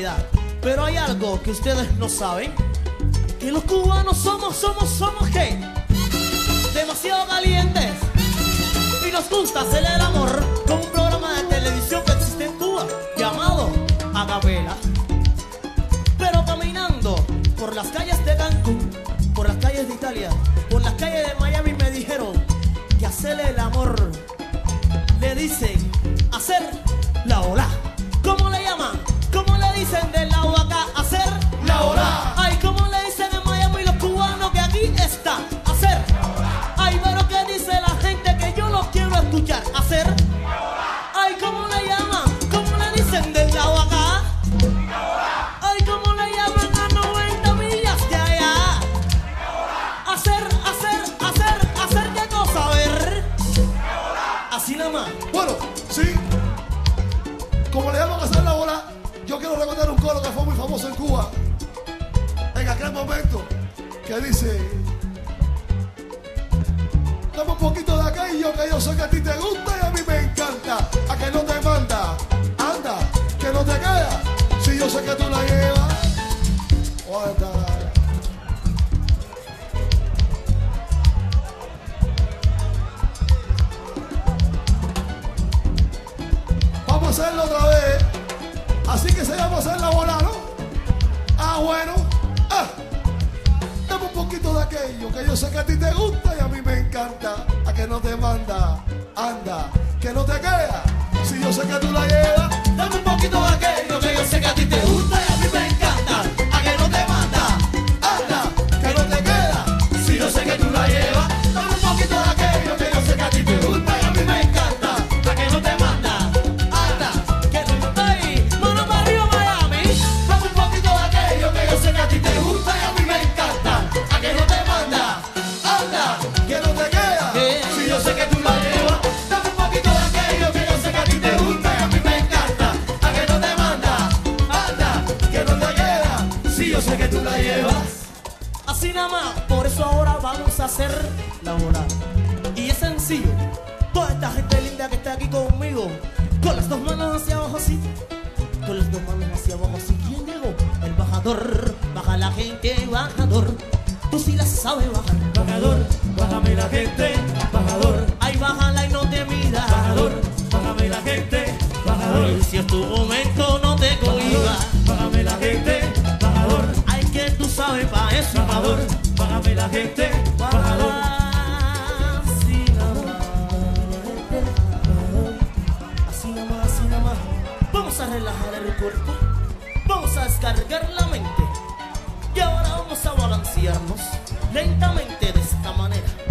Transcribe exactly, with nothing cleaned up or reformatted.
Navidad. Pero hay algo que ustedes no saben, que los cubanos somos, somos, somos ¿qué? Demasiado calientes. Y nos gusta hacer el amor con un programa de televisión que existe en Cuba llamado Acapela. Pero caminando por las calles de Cancún, por las calles de Italia, por las calles de Miami, me dijeron que hacer el amor le dicen hacer la ola. ¿Cómo le llaman? ¿Cómo le dicen del lado acá? Hacer la ola. Ay, ¿cómo le dicen en Miami los cubanos que aquí está? Hacer la ola. Ay, pero ¿qué dice la gente que yo no quiero escuchar? Hacer la ola. Ay, ¿cómo le llaman? ¿Cómo le dicen del lado acá? La ola. Ay, ¿cómo le llaman a noventa millas de allá? La ola. Hacer, hacer, hacer, hacer qué cosa, a ver. La ola. Así nada más. Bueno, sí. Como le llaman a hacer la bola, yo quiero recordar un coro que fue muy famoso en Cuba en aquel momento, que dice: dame un poquito de aquello que yo sé que a ti te gusta y a mí me encanta. A que no te manda, anda, que no te queda, si yo sé que tú la llevas. Guarda. Vamos a hacerlo otra vez. Así que se llama hacer la bola, ¿no? Ah, bueno. Ah. Dame un poquito de aquello que yo sé que a ti te gusta y a mí me encanta. A que no te manda, anda, que no te queda, si yo sé que tú la llevas. Dame un poquito de aquello que yo sé que a ti te gusta y a mí me encanta. A que no te manda, Anda, que no te queda, si yo sé que tú la llevas. Dame un poquito de aquello que yo sé que a ti te gusta y a mí me encanta. A que no te manda, anda, que no te ay, mano para arriba Miami. Dame un poquito de aquello que yo sé que a ti te gusta y a mí me encanta. A que no te manda, anda, que no te queda, si yo sé que tú la llevas. Dame un poquito de aquello que yo sé que a ti te gusta y a mí me encanta. A que no te manda, anda, que no te queda, si yo sé que tú la llevas. Así nada más, por eso ahora vamos a hacer la bola. Y es sencillo, toda esta gente linda que está aquí conmigo, con las dos manos hacia abajo así, con las dos manos hacia abajo así. ¿Quién llegó? El bajador, baja la gente, bajador. Tú sí la sabes bajar. Bajador, bájame la gente, bajador, Ay, bájala y no te midas. bajador, bájame la gente, bajador, Ay, si es tu momento no te cohibas. bájame la gente, bajador, Ay, que tú sabes pa' eso. bajador, bájame la gente, bajador. Así nada más, así nada más, así nada más. Vamos a relajar el cuerpo, vamos a descargar la mente y ahora vamos a balancearnos lentamente de esta manera.